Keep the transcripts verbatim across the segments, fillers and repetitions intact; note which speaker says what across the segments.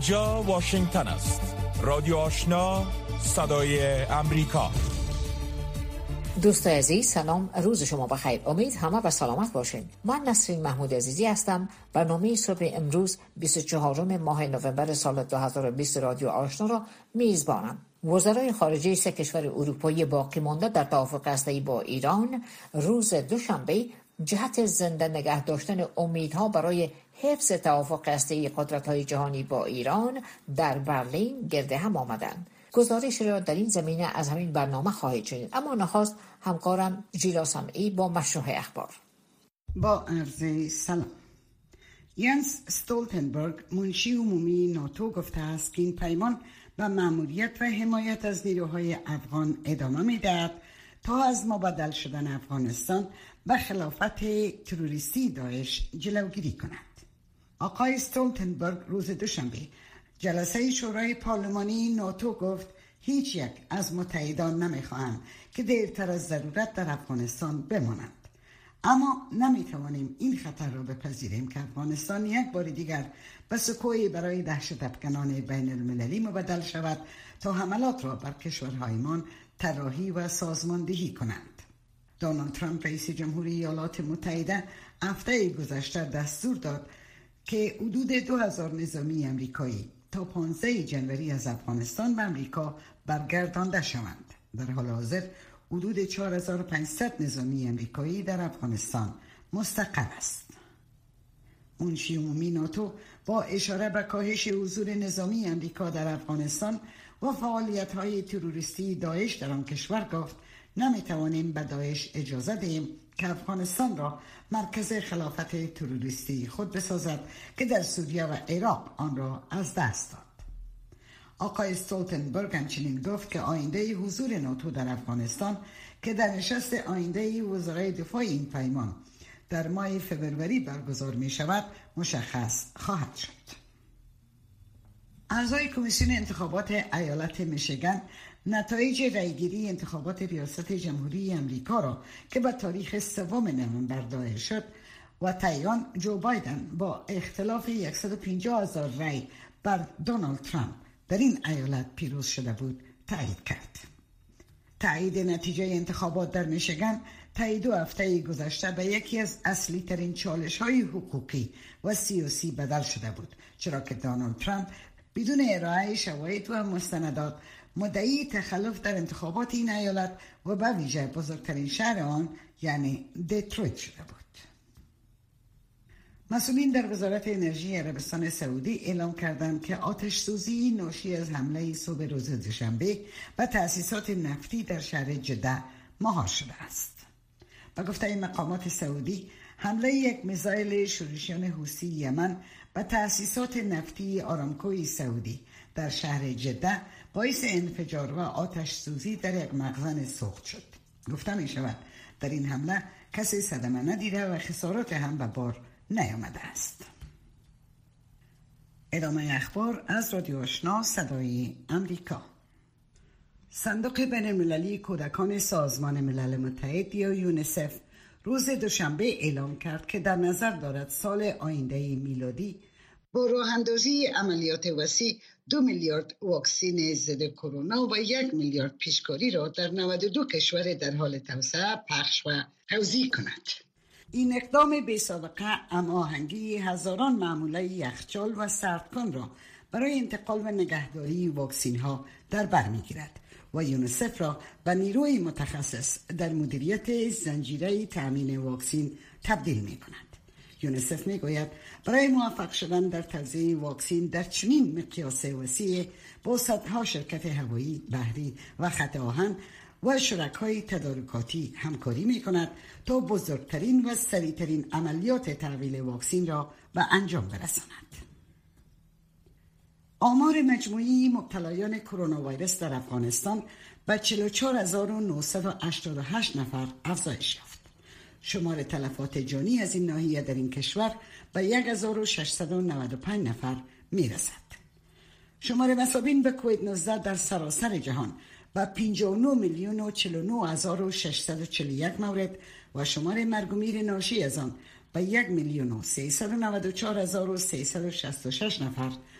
Speaker 1: اینجا واشنگتن است. رادیو آشنا، صدای امریکا.
Speaker 2: دوست عزیز سلام، روز شما بخیر. امید همه به سلامت باشین. من نسرین محمود عزیزی هستم. برنامه صبح امروز بیست و چهارم ماه نوامبر سال دو هزار و بیست رادیو آشنا را میزبانم. وزرای خارجه سه کشور اروپایی باقی مانده در توافق هسته‌ای با ایران روز دوشنبه جهت زنده نگه داشتن امیدها برای حفظ توافق هسته‌ای قدرت‌های جهانی با ایران در برلین گرد هم آمدند. گزارش را در این زمینه از همین برنامه خواهید شنید، اما نخست همکارم ژیلا سمعی با مشروع اخبار.
Speaker 3: با عرض سلام. ینس استولتنبرگ منشی عمومی ناتو گفته است که این پیمان به مأموریت و حمایت از نیروهای افغان ادامه می‌دهد تا از مبادل شدن افغانستان به خلافت تروریستی داعش جلوگیری کند. آقای استولتنبرگ روز دوشنبه جلسه شورای پارلمانی ناتو گفت هیچ یک از متحدان نمیخواهند که دیرتر از ضرورت در افغانستان بمانند، اما نمیتوانیم این خطر را بپذیریم که افغانستان یک بار دیگر به سکویی برای دهشت افکنان بین المللی مبدل شود تا حملات را بر کشورهایمان طراحی و سازماندهی کنند. دونالد ترامپ رئیس جمهوری ایالات متحده هفته گذشته دستور داد که حدود دو هزار نظامی امریکایی تا پانزده جنوری از افغانستان به امریکا برگردانده شوند. در حال حاضر حدود چهار هزار و پانصد نظامی امریکایی در افغانستان مستقر است. منشی عمومی ناتو با اشاره به کاهش حضور نظامی امریکا در افغانستان و فعالیت‌های تروریستی داعش در آن کشور گفت نمی‌توانیم به داعش اجازه دهیم که افغانستان را مرکز خلافت تروریستی خود بسازد که در سوریه و عراق آن را از دست داد. آقای استولتنبرگ همچنین گفت که آینده حضور ناتو در افغانستان که در نشست آینده وزرای دفاع این پیمان در ماه فوریه برگزار می شود مشخص خواهد شد. اعضای کمیسیون انتخابات ایالت میشیگان نتایج رأیگیری انتخابات ریاست جمهوری امریکا را که به تاریخ سوم نوامبر ظاهر شد و تعیین جو بایدن با اختلاف صد و پنجاه هزار رأی بر دونالد ترامپ در این ایالت پیروز شده بود تایید کرد. تایید نتیجه انتخابات در میشیگان طی دو هفته گذشته به یکی از اصلی ترین چالش های حقوقی و سیاسی بدل شده بود، چرا که دونالد ترامپ بدون ارائه شواهد و مستندات مدعی تخلف در انتخابات این ایالت و به ویژه بزرگترین شهر آن یعنی دیترویت شده بود. مسئولین در وزارت انرژی عربستان سعودی اعلام کردند که آتش سوزی ناشی از حمله صبح روز دوشنبه به تأسیسات نفتی در شهر جده مهار شده است. با گفته مقامات سعودی، حمله یک میزایل شورشیان حوثی یمن به تأسیسات نفتی آرامکوی سعودی در شهر جده باعث انفجار و آتش سوزی در یک مخزن سوخت شد. گفته می شود در این حمله کسی صدمه ندیده و خسارات هم به بار نیامده است. ادامه اخبار از رادیو آشنا صدای امریکا. صندوق بین المللی کودکان سازمان ملل متحد یا یونیسف روز دوشنبه اعلام کرد که در نظر دارد سال آینده میلادی با راه اندازی عملیات وسیع دو میلیارد واکسن ضد کرونا و یک میلیارد پیشکاری را در نود و دو کشور در حال توسعه پخش و توزیع کند. این اقدام بی سابقه هماهنگی هزاران ماموره یخچال و سردکن را برای انتقال و نگهداری واکسن ها در بر میگیرد و یونیسف را به نیروی متخصص در مدیریت زنجیره تامین واکسن تبدیل می کند. یونیسف می گوید برای موفق شدن در توزیع واکسن در چنین مقیاس وسیع با صدها شرکت هوایی، بحری و خط آهن و شرکای تدارکاتی همکاری می کند تا بزرگترین و سریعترین عملیات تحویل واکسن را به انجام برساند. آمار مجموعی مبتلایان کرونا ویروس در افغانستان به چهل و چهار هزار و نهصد و هشتاد و هشت نفر افزایش یافت. شمار تلفات جانی از این ناحیه در این کشور به یک هزار و ششصد و نود و پنج نفر می رسد. شمار مصابین به کووید نوزده در سراسر جهان و پنجاه و نه میلیون و چهل و نه هزار و ششصد و چهل و یک مورد و شمار مرگ و میر ناشی از آن به یک میلیون و سیصد و نود و چهار هزار و سیصد و شصت و شش نفر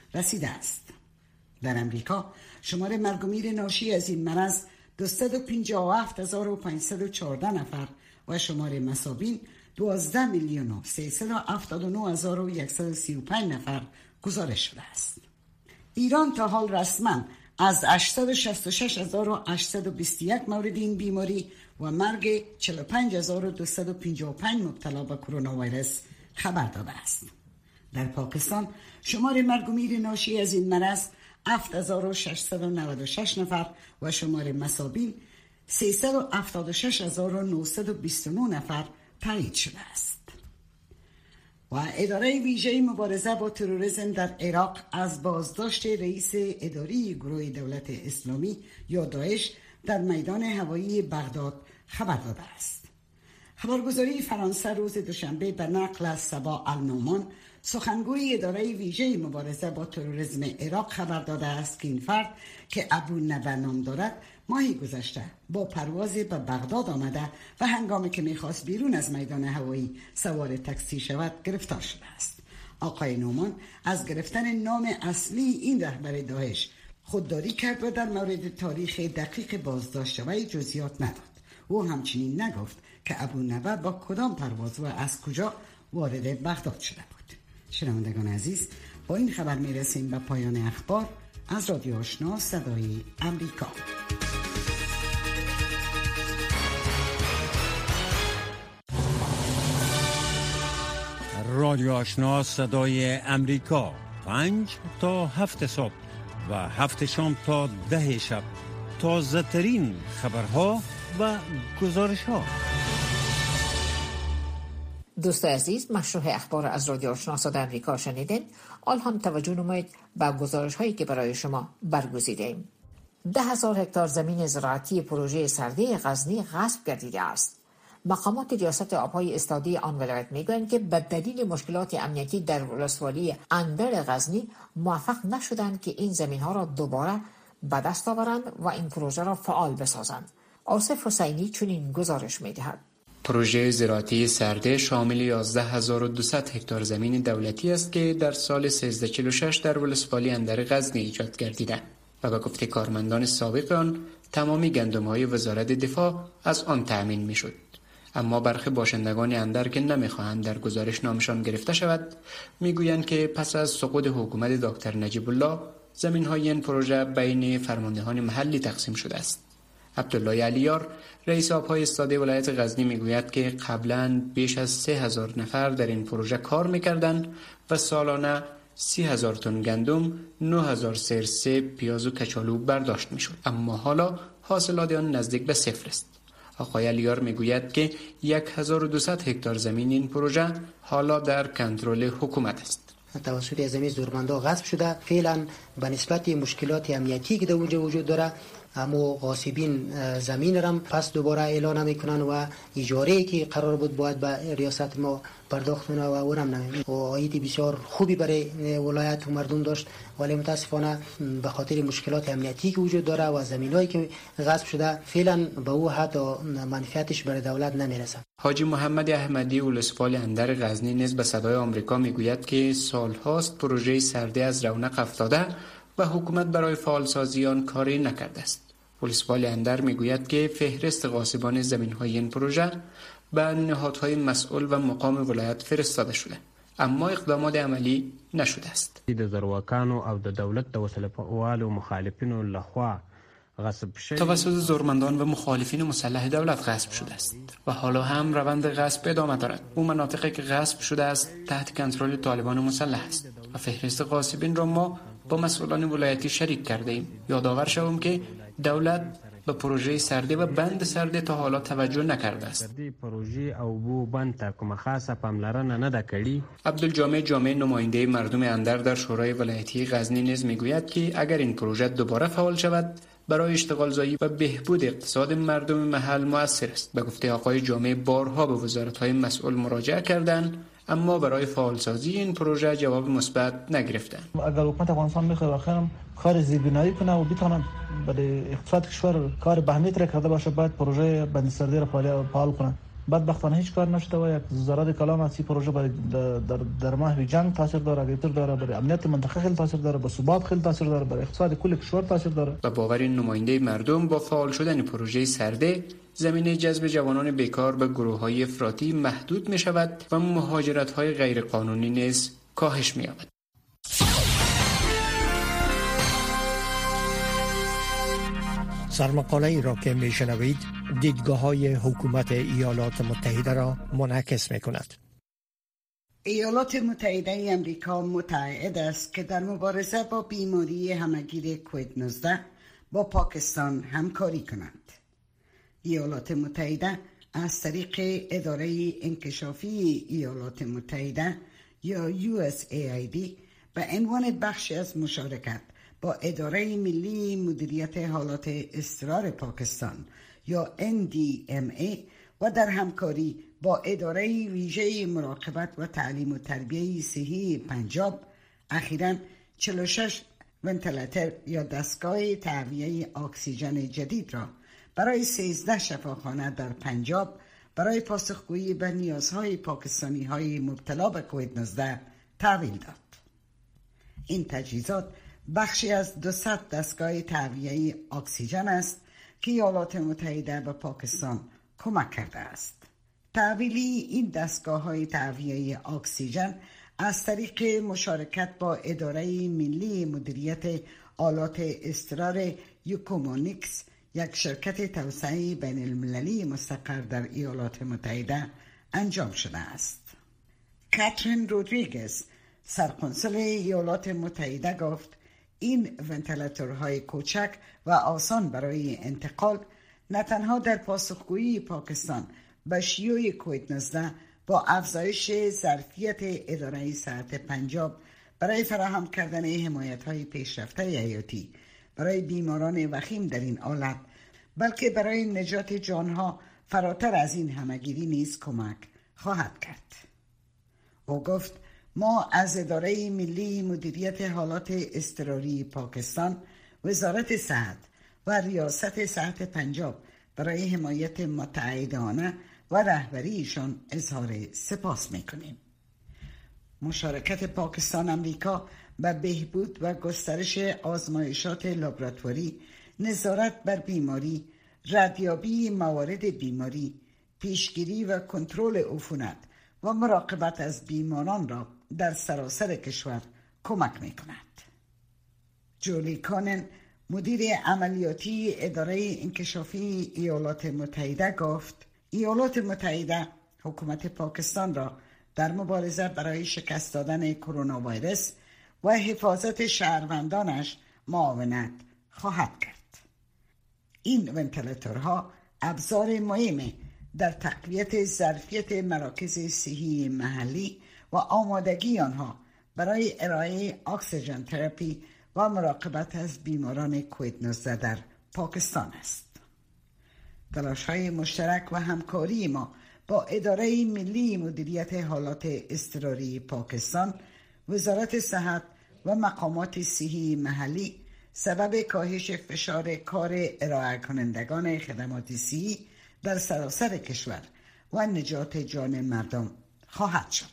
Speaker 3: رسیده است. در امریکا شمار مرگ و میر ناشی از این مرض دویست و پنجاه و هفت هزار و پانصد و چهارده نفر و شمار مصابین دوازده میلیون و سیصد و هفتاد و نه هزار و صد و سی و پنج نفر گزارش شده است. ایران تا حال رسما از هشتصد و شصت و شش هزار و هشتصد و بیست و یک مورد این بیماری و مرگ چهل و پنج هزار و دویست و پنجاه و پنج مبتلا به کرونا ویروس خبر داده است. در پاکستان شمار مرگ و میر ناشی از این مرض هفت هزار و ششصد و نود و شش نفر و شمار مصابین سیصد و هفتاد و شش هزار و نهصد و بیست و نه نفر تایید شده است. و اداره ویژه مبارزه با تروریسم در عراق از بازداشت رئیس اداری گروه دولت اسلامی یا داعش در میدان هوایی بغداد خبر داده است. خبرگزاری فرانسه روز دوشنبه به نقل از صبا النومان سخنگوی اداره ویژه مبارزه با تروریسم عراق خبر داده است که این فرد که ابو نبا نام دارد ماهی گذشته با پرواز به بغداد آمده و هنگامی که میخواست بیرون از میدان هوایی سوار تاکسی شود گرفتار شده است. آقای نومان از گرفتن نام اصلی این رهبر داعش خودداری کرد و در مورد تاریخ دقیق بازداشت وی جزئیات نداد. او همچنین نگفت که ابو نبا با کدام پرواز و از کجا وارد بغداد شده بود. شنوندگان عزیز، با این خبر میرسیم به پایان اخبار از رادیو آشنا صدای امریکا.
Speaker 4: رادیو آشنا صدای امریکا، پنج تا هفت صبح و هفت شام تا ده شب، تازه ترین خبرها و گزارش ها.
Speaker 2: دوست عزیز، مشروع اخبار از رادیو آشنا صدای امریکا شنیدین. آل هم توجه نمایید به گزارش هایی که برای شما برگزیدیم. ده هزار هکتار زمین زراعتی پروژه سرده غزنی غصب گردیده است. مقامات ریاست آبهای استادی آن ولایت میگویند که به دلیل مشکلات امنیتی در ولسوالی اندر غزنی موفق نشدند که این زمین ها را دوباره به دست آورند و این پروژه را فعال بسازند. آصف حسینی چنین گزارش میدهد.
Speaker 5: پروژه زراعتی سرده شامل یازده هزار و دویست هکتار زمین دولتی است که در سال سیزده چهل و شش در ولسوالی اندر غزنی ایجاد گردیدند و به گفته کارمندان سابق آن تمامی گندم‌های وزارت دفاع از آن تأمین می‌شد. اما برخی باشندگان اندر که نمی‌خواهند در گزارش نامشان گرفته شود میگویند که پس از سقوط حکومت دکتر نجیب الله زمین‌های این پروژه بین فرماندهان محلی تقسیم شده است. عبدالله علیار رئیس آبهای استادی ولایت غزنی میگوید که قبلا بیش از سه هزار نفر در این پروژه کار میکردند و سالانه سی هزار تن گندم، نه هزار سرسه، پیاز و کچالو برداشت میشد، اما حالا حاصلات آن نزدیک به صفر است. آقای علیار میگوید که هزار و دویست هکتار زمین این پروژه حالا در کنترل حکومت است.
Speaker 6: توسط زمین زورمندا غصب شده. فعلا به نسبت مشکلات امنیتی که در اونجا وجود داره، اما غاصبین زمین را پس دوباره اعلان میکنن و اجاره که قرار بود باید به ریاست ما پرداخت کنه و اونم نمیشه. و عاید بسیار خوبی برای ولایت و مردم داشت، ولی متاسفانه به خاطر مشکلات امنیتی که وجود داره و زمینایی که غصب شده فعلا به او حتی منفعتش برای دولت نمیرسه.
Speaker 5: حاجی محمد احمدی ولسوالی اندر غزنی نیز به صدای آمریکا میگوید که سالهاست پروژه سرده از رونق افتاده و حکومت برای فعالسازی آن کاری نکرده است. ولسوالی اندر میگوید که فهرست غاصبان زمین‌های این پروژه به نهادهای مسئول و مقام ولایت فرستاده شده، اما اقدامات عملی نشده است.
Speaker 7: د زورواکانو او د دولت د وسله‌والو مخالفینو لخوا غصب شده
Speaker 5: توسط زورمندان و مخالفین مسلح دولت غصب شده است و حالا هم روند غصب ادامه دارد. اون مناطقی که غصب شده است تحت کنترل طالبان مسلح است و فهرست غاصبین را ما با مسئولان ولایتی شریک کرده ایم. یادآور شوم که دولت به پروژه سرده و بند سرده تا حالا توجه نکرده است.
Speaker 7: پروژه او بو بند تا کومه خاصه پاملرنه نه کړي.
Speaker 5: عبدالجامع جامع نماینده مردم اندر در شورای ولایتی غزنی نیز میگوید که اگر این پروژه دوباره فعال شود برای اشتغالزایی و بهبود اقتصاد مردم محل مؤثر است. به گفته آقای جامع بارها به وزارت‌های مسئول مراجعه کردند اما برای فعالسازی این پروژه جواب مثبت نگرفتند.
Speaker 8: اگر حکومت افغانستان میخواد واقعا کار زیربنایی کنه و بتونه برای اقتصاد کشور کار به اهمیت را کرده باشه، باید پروژه بند سرده را فعال کنه. بدبختانه هیچ کار نشده و یک وزارت کلام از این پروژه برای در در ماه جنگ تاثیر داره، اگه داره برای امنیت منطقه خیلی تاثیر داره، به ثبات خیلی تاثیر داره، برای اقتصاد کل کشور تاثیر داره.
Speaker 5: و باور نماینده مردم با فعال شدن پروژه سرده، زمینه جذب جوانان بیکار به گروه‌های افراطی محدود می شود و مهاجرت‌های غیرقانونی نیز کاهش می یابد.
Speaker 9: سرمقاله ای را که می شنوید دیدگاه های حکومت ایالات متحده را منعکس می کند.
Speaker 3: ایالات متحده امریکا متعهد است که در مبارزه با بیماری همهگیر کووید نوزده با پاکستان همکاری کنند. ایالات متحده از طریق اداره انکشافی ایالات متحده یا یو اس ای آی دی به عنوان بخشی از مشارکت با اداره ملی مدیریت حالات اضطرار پاکستان یا ان دی ام ای و در همکاری با اداره ویژه مراقبت و تعلیم و تربیه صحی پنجاب اخیراً چهل و شش ونتیلاتور یا دستگاه تهویه اکسیژن جدید را برای سیزده شفاخانه در پنجاب برای پاسخگویی به نیازهای پاکستانی های مبتلا به کووید نوزده تحویل داد. این تجهیزات بخشی از دویست دستگاه تهویه اکسیژن است که ایالات متحده به پاکستان کمک کرده است. تحویلی این دستگاه های تهویه اکسیژن از طریق مشارکت با اداره ملی مدیریت آلات اضطرار یوکومونیکس، یک شرکت توسعه بین المللی مستقر در ایالات متحده انجام شده است. کاترین رودریگز، سرقنصل ایالات متحده گفت این ونتیلاتورهای کوچک و آسان برای انتقال نه تنها در پاسخگویی پاکستان به شیوع کووید نوزده با افزایش ظرفیت اداره صحت پنجاب برای فراهم کردن حمایت‌های پیشرفته حیاتی برای بیماران وخیم در این حالت، بلکه برای نجات جانها فراتر از این همهگیری نیز کمک خواهد کرد. او گفت ما از اداره ملی مدیریت حالات اضطراری پاکستان، وزارت صحت و ریاست صحت پنجاب برای حمایت متعهدانه و رهبریشان اظهار سپاس می‌کنیم. مشارکت پاکستان امریکا به بهبود و گسترش آزمایشات لابراتواری، نظارت بر بیماری، ردیابی موارد بیماری، پیشگیری و کنترل عفونت و مراقبت از بیماران را در سراسر کشور کمک می‌کند. جولی کانن، مدیر عملیاتی اداره انکشافی ایالات متحده گفت ایالات متحده حکومت پاکستان را در مبارزه برای شکست دادن کرونا ویروس و حفاظت شهروندانش معاونت خواهد کرد. این ونتیلاتورها ابزار مهمی در تقویت ظرفیت مراکز صحی محلی و آمادگی آنها برای ارائه اکسیژن تراپی و مراقبت از بیماران کووید نوزده در پاکستان است. تلاش‌های مشترک و همکاری ما با اداره ملی مدیریت حالات اضطراری پاکستان، وزارت صحت و مقامات صحی محلی سبب کاهش فشار کار ارائه کنندگان خدمات صحی در سراسر کشور و نجات جان مردم خواهد شد.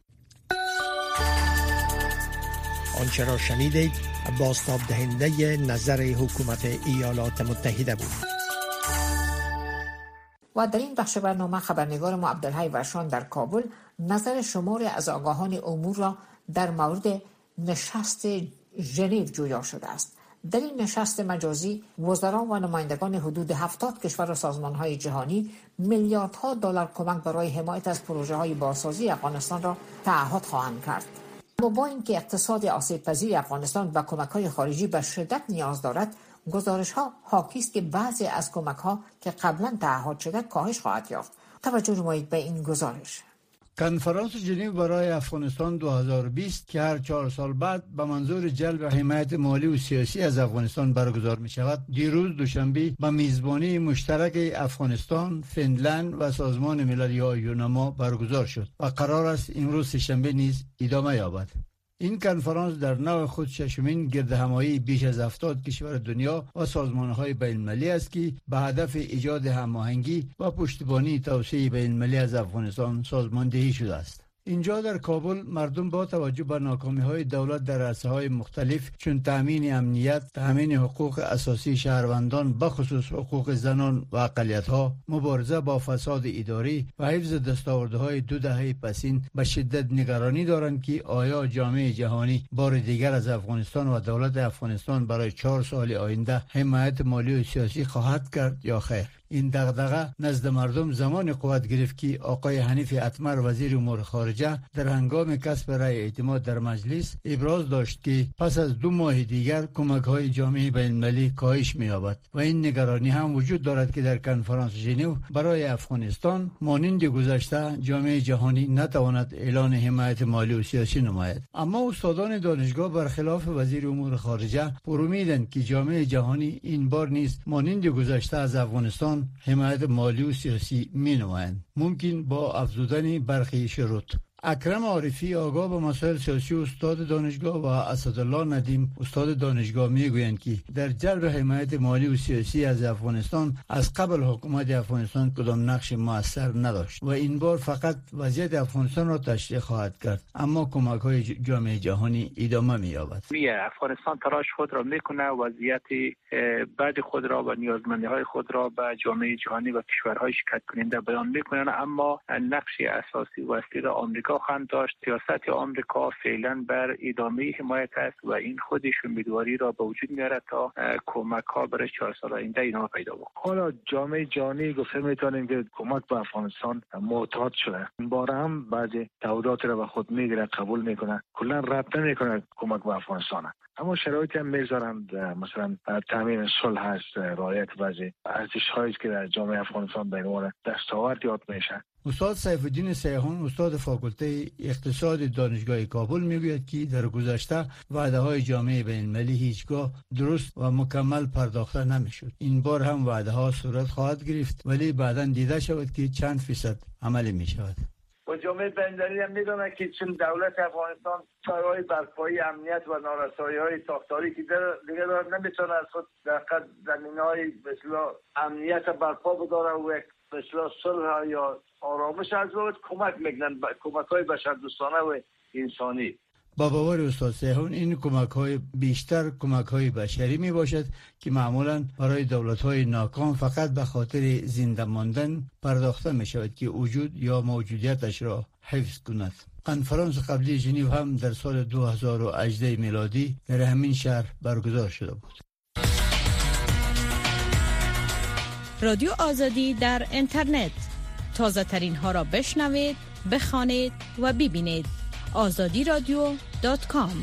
Speaker 9: آنچه را شنیدید بازتاب دهنده نظر حکومت ایالات متحده بود.
Speaker 2: و در این بخش برنامه خبرنگار ما عبدالحی ورشان در کابل نظر شماری از آگاهان امور را در مورد نشست ژنو جویا شده است. در این نشست مجازی وزرا و نمایندگان حدود هفتاد کشور و سازمان‌های جهانی میلیاردها دلار کمک برای حمایت از پروژه‌های بازسازی افغانستان را تعهد خواهند کرد. اما با اینکه اقتصاد آسیب‌پذیر افغانستان به کمک‌های خارجی به شدت نیاز دارد، گزارش‌ها حاکی است که بعضی از کمک‌ها که قبلا تعهد شده کاهش خواهد یافت. توجه نمایید به این گزارش.
Speaker 10: کنفرانس ژنو برای افغانستان دو هزار و بیست که هر چهار سال بعد به منظور جلب حمایت مالی و سیاسی از افغانستان برگزار می شود، دیروز دوشنبه به میزبانی مشترک افغانستان، فنلند و سازمان ملل یا یونما برگزار شد و قرار است امروز سه‌شنبه نیز ادامه یابد. این کنفرانس در نوع خود ششمین گردهمایی بیش از هفتاد کشور دنیا و سازمان‌های بین‌المللی است که به هدف ایجاد هماهنگی و پشتیبانی توسعه بین‌المللی از افغانستان سازماندهی شده است. اینجا در کابل مردم با توجه به ناکامی‌های دولت در عرصه‌های مختلف چون تامین امنیت، تامین حقوق اساسی شهروندان به خصوص حقوق زنان و اقلیت‌ها، مبارزه با فساد اداری و حفظ دستاوردهای دو دهه پسین به شدت نگرانی دارند که آیا جامعه جهانی بار دیگر از افغانستان و دولت افغانستان برای چهار سال آینده حمایت مالی و سیاسی خواهد کرد یا خیر. این دغدغه نزد مردم زمان قوت گرفت که آقای حنیف اتمر وزیر امور خارجه در هنگام کسب رأی اعتماد در مجلس ابراز داشت که پس از دو ماه دیگر کمک‌های جامعه بین‌المللی کاهش می‌یابد و این نگرانی هم وجود دارد که در کنفرانس ژنو برای افغانستان مانند گذشته جامعه جهانی نتواند اعلان حمایت مالی و سیاسی نماید. اما استادان دانشگاه برخلاف وزیر امور خارجه پرومیدند که جامعه جهانی این بار نیز مانند گذشته از افغانستان حمایت مالی و سیاسی می نمایند، ممکن با افزودن برخی شروط. اکرم عارفی آگاه به مسائل سیاسی استاد دانشگاه و اسدالله ندیم استاد دانشگاه میگویند که در جلب حمایت مالی و سیاسی از افغانستان از قبل حکومت افغانستان کدام نقش موثر نداشت و این بار فقط وضعیت افغانستان را تشریح خواهد کرد، اما کمک‌های جامعه جهانی ادامه می‌یابد.
Speaker 11: افغانستان تلاش خود را میکنه وضعیت بعد خود را و نیازمندی‌های خود را به جامعه جهانی و کشورهای شرکت کننده بیان میکنند، اما نقش اساسی و اصلی را آمریکا خواهند داشت. سیاست آمریکا فعلا بر ادامه حمایت است و این خودش امیدواری را به وجود میاره تا کمک ها برای چهار سال آینده اینا پیدا بکنه.
Speaker 12: حالا جامعه جهانی گفته میتونیم که کمک به افغانستان معتاد شده. این بار هم بعضی تعهدات را به خود میگیره، قبول میکنه، کلا رد نمیکنه کمک به افغانستان. اما شرایطی هم میذارند، مثلا تامین صلح هست، رعایت بعضی ارزش‌هایی که در جامعه افغانستان به عنوان دستاورد یاد میشه.
Speaker 10: استاد سیف الدین سیحون استاد فاکولته اقتصاد دانشگاه کابل میگوید که در گذشته وعده‌های جامعه بین‌المللی هیچگاه درست و مکمل پرداخته نمیشد. این بار هم وعده‌ها صورت خواهد گرفت ولی بعداً دیده شود که چند فیصد عملی میشود.
Speaker 13: و جامعه بین‌المللی هم میدونه که چون دولت افغانستان برای برپایی امنیت و نارسایی‌های ساختاری که دیگه نمیتونه از خود در قد زمینه‌های مثلا امنیت برپا بداره و مثلا صلح یا آرامش از وقت کمک میکنن، کمک‌های بشردوستانه و انسانی.
Speaker 10: با باور استاد سیحون این کمک‌های بیشتر کمک‌های بشری می باشد که معمولاً برای دولت‌های ناکام فقط به خاطر زنده ماندن پرداخته می شود که وجود یا موجودیتش را حفظ کند. کنفرانس قبلی ژنو هم در سال دو هزار و هجده میلادی در همین شهر برگزار شده بود.
Speaker 14: رادیو آزادی در اینترنت، تازه ترین ها را بشنوید، بخوانید و ببینید. آزادی رادیو دات کام.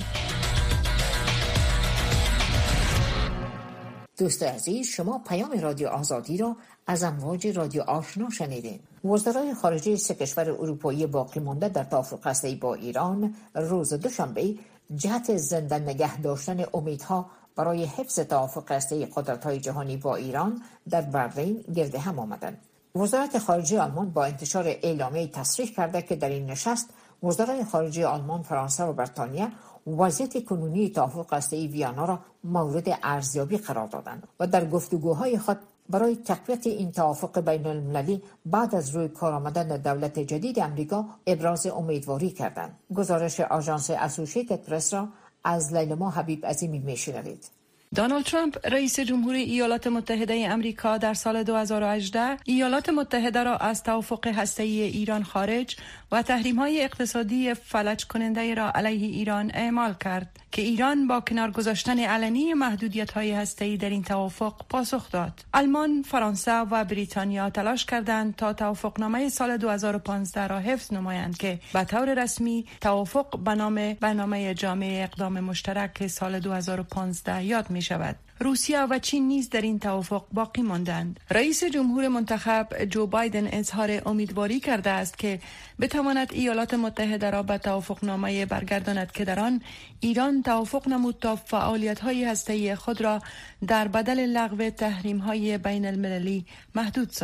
Speaker 2: دوست عزیز، شما پیام رادیو آزادی را از امواج رادیو آشنا شنیدین. وزرای خارجه سه کشور اروپایی باقی مانده در توافق هسته‌ای با ایران روز دوشنبه جهت زنده نگه داشتن امیدها برای حفظ توافق هسته‌ای قدرت‌های جهانی با ایران در برلین گرد هم آمدند. وزارت خارجه آلمان با انتشار اعلامیه تصریح کرده که در این نشست وزرای خارجه آلمان، فرانسه و بریتانیا وضعیت کنونی توافق هسته‌ای ویانا را مورد ارزیابی قرار دادند و در گفتگوهای خود برای تقویت این توافق بین المللی بعد از روی کار آمدن دولت جدید امریکا ابراز امیدواری کردند. گزارش آژانس اسوسییتد پرس را از لیلما حبیب عظیمی میشنوید.
Speaker 15: دونالد ترامپ رئیس جمهور ایالات متحده امریکا در سال دو هزار و هجده ایالات متحده را از توافق هسته‌ای ایران خارج و تحریم‌های اقتصادی فلج کننده را علیه ایران اعمال کرد که ایران با کنار گذاشتن علنی محدودیت‌های هسته‌ای در این توافق پاسخ داد. آلمان، فرانسه و بریتانیا تلاش کردند تا توافقنامه سال دو هزار و پانزده را حفظ نمایند که به طور رسمی توافق به نام برنامه جامع اقدام مشترک سال دو هزار و پانزده یاد می شود. روسیه و چین نیز در این توافق باقی ماندند. رئیس جمهور منتخب جو بایدن اظهار امیدواری کرده است که بتواند ایالات متحده را به توافقنامه برگرداند که در آن ایران توافق نمود تا فعالیت‌های هسته‌ای خود را در بدل لغو تحریم‌های بین المللی محدود سازد.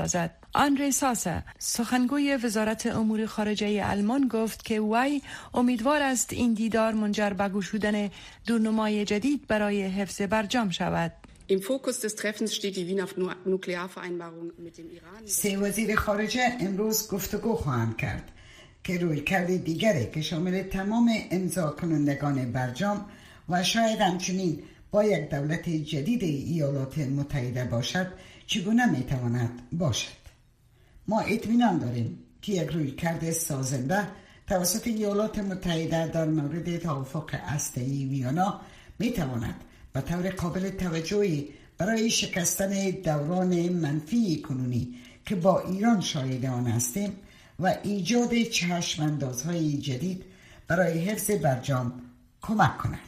Speaker 15: آندری ساسه سخنگوی وزارت امور خارجه آلمان گفت که وی امیدوار است این دیدار منجر به گشودن دورنمای جدید برای حفظ برجام شود.
Speaker 16: Im Fokus des Treffens steht die Wiener Nuklearvereinbarung mit dem Iran.
Speaker 3: سه وزیر خارجه امروز گفتگو خواهند کرد که رویکرد دیگری که شامل تمام امضا کنندگان برجام و شاید همچنین با یک دولت جدید ایالات متحده باشد چگونه میتواند باشد. ما اطمینان داریم که یک رویکرد سازنده توسط ایالات متحده در مورد توافق هسته‌ای ویانا میتواند به طور قابل توجهی برای شکستن دوران منفی کنونی که با ایران شاهد آن هستیم و ایجاد چشم‌اندازهای جدید برای حفظ برجام کمک کند.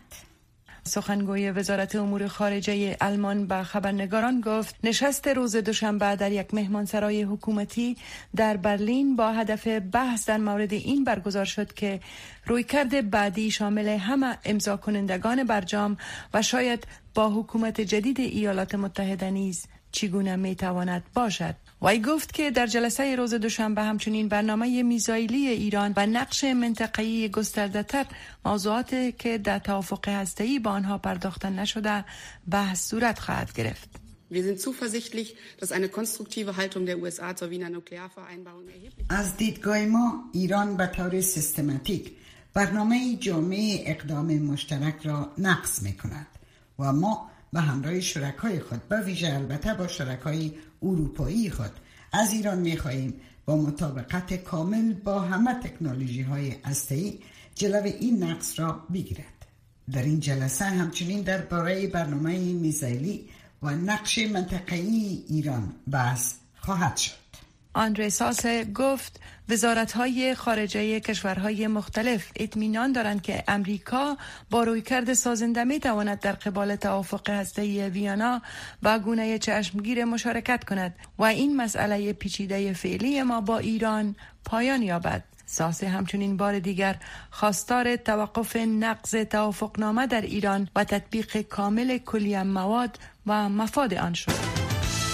Speaker 15: سخنگوی وزارت امور خارجه آلمان به خبرنگاران گفت نشست روز دوشنبه در یک مهمانسرای حکومتی در برلین با هدف بحث در مورد این برگزار شد که رویکرد بعدی شامل همه امضا کنندگان برجام و شاید با حکومت جدید ایالات متحده نیز چگونه میتواند باشد. وی گفت که در جلسه روز دوشنبه همچنین برنامه میزایلی ایران و نقش منطقه‌ای گسترده‌تر موضوعاتی که در توافق هسته‌ای با آنها پرداخته نشده بحث صورت خواهد گرفت.
Speaker 16: Wir sind zuversichtlich, dass eine konstruktive Haltung der U S A zur Wiener Nuklearvereinbarung erheblich.
Speaker 3: از دیدگاه ما ایران به طور سیستماتیک برنامه جامع اقدام مشترک را نقض می‌کند و ما به همراه شرکای خود به ویژه البته با شرکای اروپایی خود از ایران می‌خواهیم با مطابقت کامل با همه تکنولوژی‌های هسته‌ای جلوی این نقص را بگیرد. در این جلسه همچنین درباره برنامه میزایلی و نقش منطقه‌ای ایران بحث خواهد شد.
Speaker 15: آندری ساسه گفت وزارت‌های خارجه کشورهای مختلف اطمینان دارند که امریکا با رویکرد سازنده می‌تواند در قبال توافق هسته‌ای ویانا با گونه چشمگیر مشارکت کند و این مسئله پیچیده فعلی ما با ایران پایان یابد. ساسه همچنین بار دیگر خواستار توقف نقض توافقنامه در ایران و تطبیق کامل کلیه مواد و مفاد آن شد.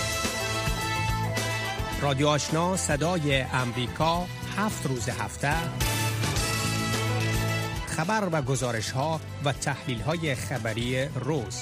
Speaker 9: رادیو آشنا صدای امریکا هفت روز هفته خبر و گزارش ها و تحلیل های خبری روز.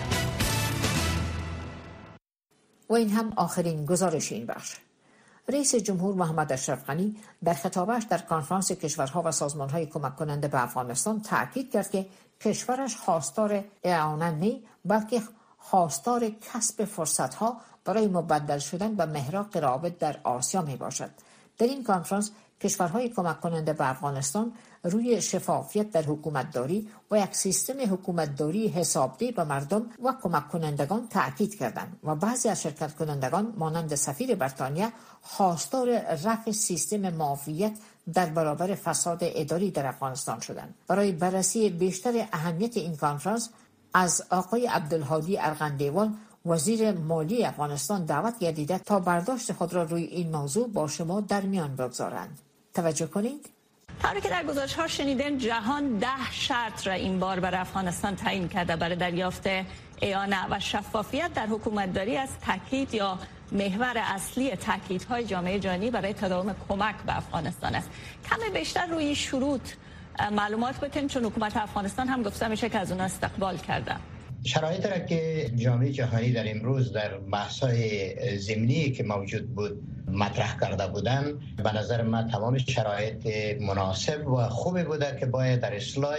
Speaker 2: و این هم آخرین گزارش این بخش. رئیس جمهور محمد اشرف غنی در خطابش در کنفرانس کشورها و سازمانهای کمک کننده به افغانستان تاکید کرد که کشورش خواستار اعانت نی بلکه خواستار کسب فرصتها برای مبدل شدن به محراق روابط در آسیا می باشد. در این کنفرانس کشورهای کمک کننده به افغانستان روی شفافیت در حکومتداری و یک سیستم حکومتداری حسابدهی به مردم و کمک کنندگان تاکید کردند و بعضی از شرکت کنندگان مانند سفیر بریتانیا خواستار رفع سیستم معافیت در برابر فساد اداری در افغانستان شدند. برای بررسی بیشتر اهمیت این کنفرانس از آقای عبدالهادی ارغندیوان وزیر مالی افغانستان دعوت گردیده تا برداشت خود را روی این موضوع با شما در میان بگذارند. توجه کنید.
Speaker 17: طوری که در گزارش‌ها شنیدن جهان ده شرط را این بار بر افغانستان تعیین کرده برای دریافت اعانه و شفافیت در حکومتداری از تاکید یا محور اصلی تاکیدهای جامعه جهانی برای تداوم کمک به افغانستان است. کمی بیشتر روی شروط معلومات بتین چون حکومت افغانستان هم گفته میشه که از اونها استقبال کرده.
Speaker 18: شرایط را که جامعه جهانی در امروز در بحث‌های ضمنی که موجود بود مطرح کرده بودن به نظر من تمام شرایط مناسب و خوبی بوده که باید در اصلاح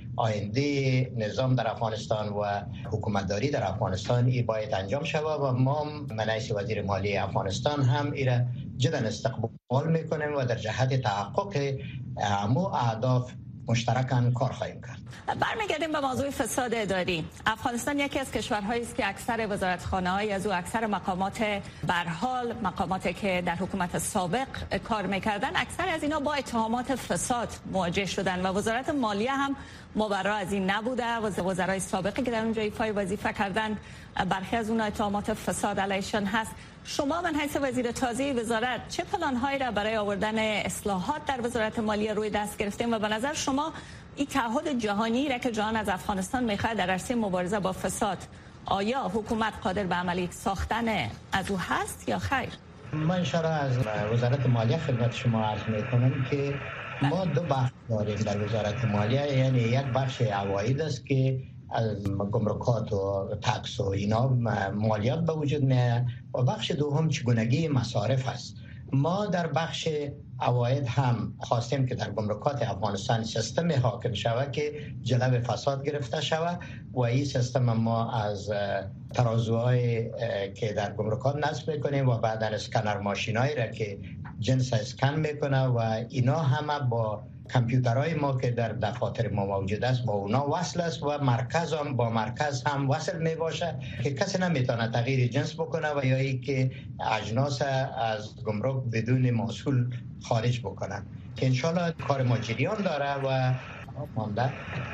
Speaker 18: آینده نظام در افغانستان و حکومتداری در افغانستان ای باید انجام شود و ما منعیس وزیر مالی افغانستان هم ای را جدا استقبال میکنیم و در جهت تحقق همو اهداف مشترکاً کار خواهیم کرد.
Speaker 17: برمیگردیم به موضوع فساد اداری. افغانستان یکی از کشورهایی است که اکثر وزارتخانه‌های از او اکثر مقامات برحال مقاماتی که در حکومت سابق کار میکردن اکثر از اینا با اتهامات فساد مواجه شدن و وزارت مالیه هم مبرا از این نبوده. وزرای سابقی که در اونجا ایفای وظیفه کردن برخی از اونها اتهامات فساد علیشان هست. شما من حیث وزیر تازه وزارت چه پلان‌هایی را برای آوردن اصلاحات در وزارت مالیه روی دست گرفتیم و به نظر شما این تعهد جهانی را که جهان از افغانستان می‌خواد در عرصه مبارزه با فساد آیا حکومت قادر به عملی ساختن از او هست یا خیر؟
Speaker 18: من انشاءالله از وزارت مالیه خدمت شما عرض میکنم که ما دو بخش داریم در وزارت مالیه. یعنی یک بخش عواید است که از گمرکات و تکس و اینا مالیات به وجود میاد و بخش دوم چگونگی مصارف است. ما در بخش عواید هم خواستیم که در گمرکات افغانستان سیستم حاکم شود که جلب فساد گرفته شود و این سیستم ما از ترازوهای که در گمرکات نصب میکنیم و بعدا اسکنر ماشینایی را که جنس اسکن میکنه و اینا همه با کامپیوترهای ما که در دفاتر ما موجود است با اونا وصل است و مرکز هم با مرکز هم وصل می باشه که کسی نمیتونه تغییر جنس بکنه و یا ای که اجناس از گمرک بدون محصول خارج بکنن که انشالله کار ما جریان داره و مانده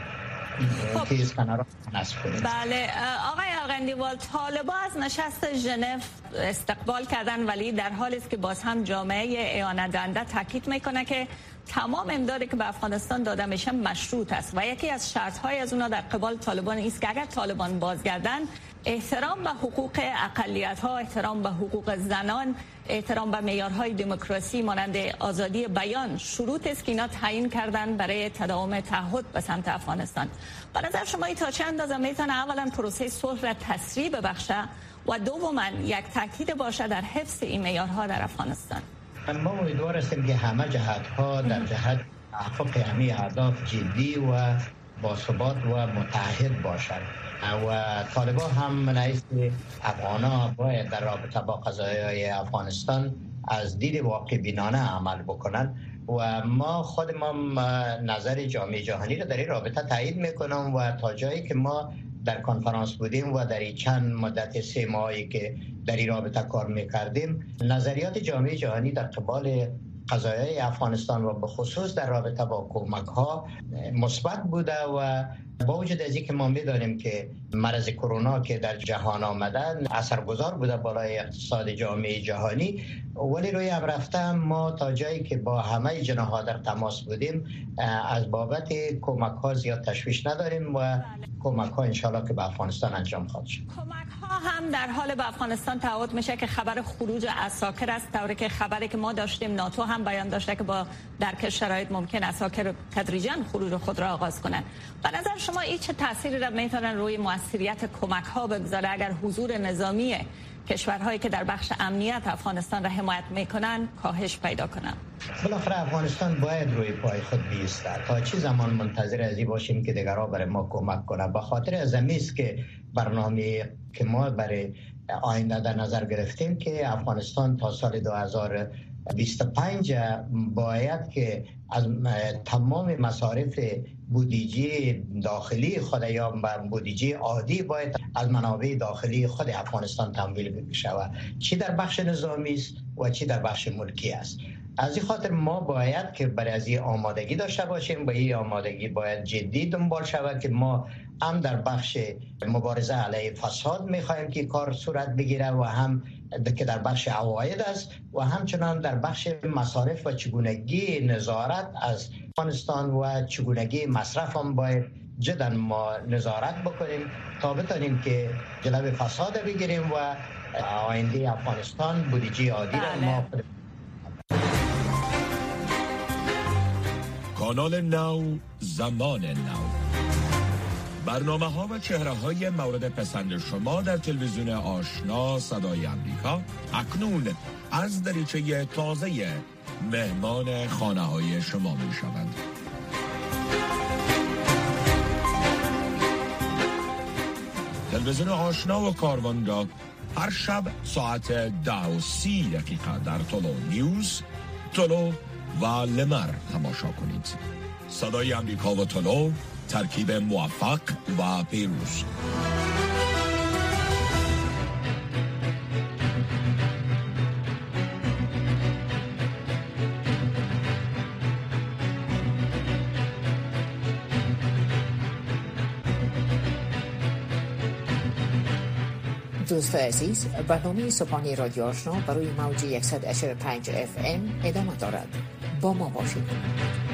Speaker 18: که اسکنر نصب کنید.
Speaker 17: بله آقای الغندیوال، طالبان از نشست ژنو استقبال کردن ولی در حالی است که باز هم جامعه اعانت دهنده تاکید میکنه که تمام امدادی که به افغانستان داده میشه مشروط است و یکی از شرط‌های از اونها در قبال طالبان است که اگر طالبان بازگردن احترام به حقوق اقلیت‌ها، احترام به حقوق زنان، احترام به معیارهای دموکراسی مانند آزادی بیان شروط است که اینا تعیین کردن برای تداوم تعهد به سمت افغانستان. به نظر شما تا چه اندازه میتونه اولا پروسه صلح را تسریع ببخشه و دوما یک تاکید باشه در حفظ این معیارها در افغانستان؟
Speaker 18: ما امیدوار هستیم که همه جهت‌ها در جهت تحقق همین اهداف جدی و باثبات و متحد باشند و طالبان هم من است که افغان‌ها باید در رابطه با قضایای افغانستان از دید واقع بینانه عمل بکنن و ما خود ما نظر جامعه جهانی را در این رابطه تایید میکنم و تا جایی که ما در کنفرانس بودیم و در این چند مدت سه ماهی که در این رابطه کار میکردیم نظریات جامعه جهانی در قبال قضایای افغانستان و به خصوص در رابطه با کمک ها مثبت بوده و با وجود از اینکه ما میدانیم که مرض کرونا که در جهان آمدن اثرگذار بوده بالای اقتصاد جامعه جهانی ولی روی هم رفته ما تا جایی که با همه جناح‌ها در تماس بودیم از بابت کمک ها زیاد تشویش نداریم و کمک ها انشالله که به افغانستان انجام خواهد شد.
Speaker 17: کمک ها هم در حال به افغانستان تعهد میشه که خبر خروج عساکر است، طوری که خبری که ما داشتیم ناتو هم بیان داشته که با درک شرایط ممکن عساکر تدریجاً خروج خود را آغاز کنند. به نظر شما این چه تأثیری را میتونن روی موثریت کمک ها بگذاره اگر حضور نظامی کشورهایی که در بخش امنیت افغانستان را حمایت میکنن کاهش پیدا کنن؟
Speaker 18: بالاخره افغانستان باید روی پای خود بیسته. تا چه زمان منتظر از این باشیم که دیگرها برای ما کمک کنه؟ به خاطر از است که برنامه که ما برای آینده در نظر گرفتیم که افغانستان تا سال دو هزار و بیست و پنج باید که از تمام مصارف بودجه داخلی خود یا بودجه عادی باید از منابع داخلی خود افغانستان تمویل شود، چی در بخش نظامی است و چی در بخش ملکی است. از این خاطر ما باید که برای از این آمادگی داشته باشیم و این آمادگی باید جدی دنبال شود که ما هم در بخش مبارزه علیه فساد میخوایم که کار صورت بگیره و هم که در بخش عواید است و همچنان در بخش مصارف و چگونگی نظارت از افغانستان و چگونگی مصرف هم باید جدا ما نظارت بکنیم تا بتانیم که جلب فساد بگیریم و آینده افغانستان بودجه عادی را ما
Speaker 1: کانال نو، زمان نو، برنامه ها و چهره های مورد پسند شما در تلویزیون آشنا صدای امریکا اکنون از دریچه تازه مهمان خانه های شما می شوند. تلویزیون آشنا و کاروان را هر شب ساعت ده و سی دقیقه در طلو نیوز، طلو و لمر تماشا کنید. صدای امریکا و طلو، ترکیب موفق و پیروز.
Speaker 2: دوستان عزیز، برنامه صبحانه رادیو آشنا برای موج صد و پنج اف ام ادامه دارد. با ما باشید.